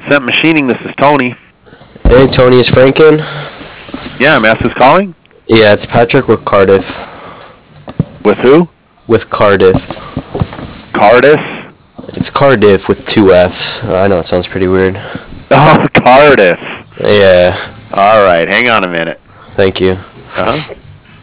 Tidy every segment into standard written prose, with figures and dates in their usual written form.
Cent Machining. This is Tony. Hey, Tony, is Frank in? Yeah, Mass is calling. Yeah, it's Patrick with Cardiff. With who? With Cardiff. Cardiff? It's Cardiff with two F's. I know it sounds pretty weird. Oh, Cardiff. Yeah. All right, hang on a minute. Thank you. Uh-huh.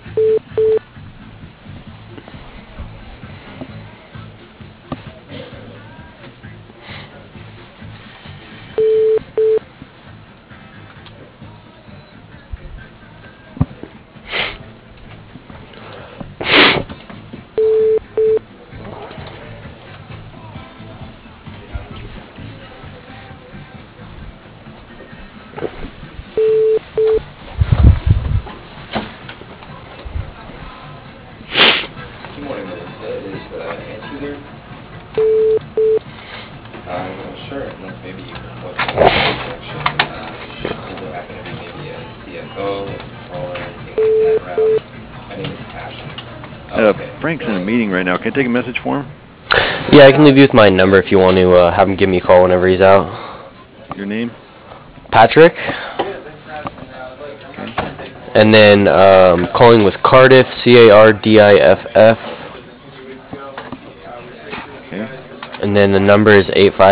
Good morning, Melissa. Is Nancy there? I'm not sure, unless maybe you can point me in the right direction. Is there happen to be maybe a CFO, a controller, anything like that around? My name is Ashton. Okay. Frank's in a meeting right now. Can I take a message for him? Yeah, I can leave you with my number if you want to have him give me a call whenever he's out. Your name? Patrick? And then calling with Cardiff, Cardiff. Okay. And then the number is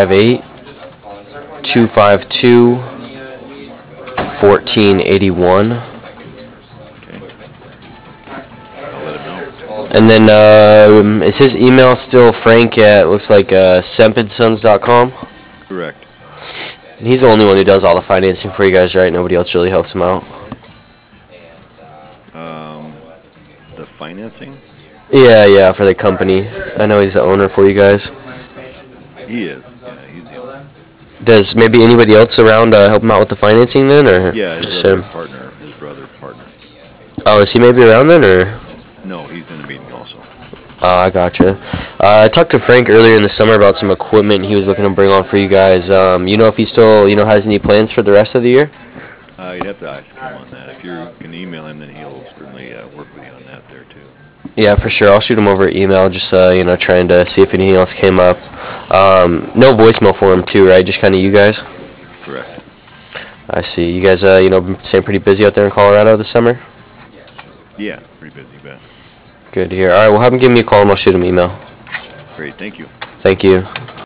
858-252-1481. Okay. I'll let him know. And then is his email still Frank at, looks like, sempidsons.com? Correct. And he's the only one who does all the financing for you guys, right? Nobody else really helps him out? The financing? Yeah, for the company. I know he's the owner for you guys. He is. Yeah, he's the owner. Does maybe anybody else around help him out with the financing then, or Yeah, his just other him? partner, his brother partner. Oh, is he maybe around then, or? No, he's in a meeting also. Oh, I gotcha. I talked to Frank earlier in the summer about some equipment he was looking to bring on for you guys. You know if he still, has any plans for the rest of the year? You'd have to ask him on that. If you can email him, then he'll certainly work with you on that there too. Yeah, for sure. I'll shoot him over email, just trying to see if anything else came up. No voicemail for him too, right? Just kind of you guys. Correct. I see. You guys, been staying pretty busy out there in Colorado this summer. Yeah, pretty busy, bet. Good to hear. All right, well, have him give me a call and I'll shoot him an email. Great, thank you. Thank you.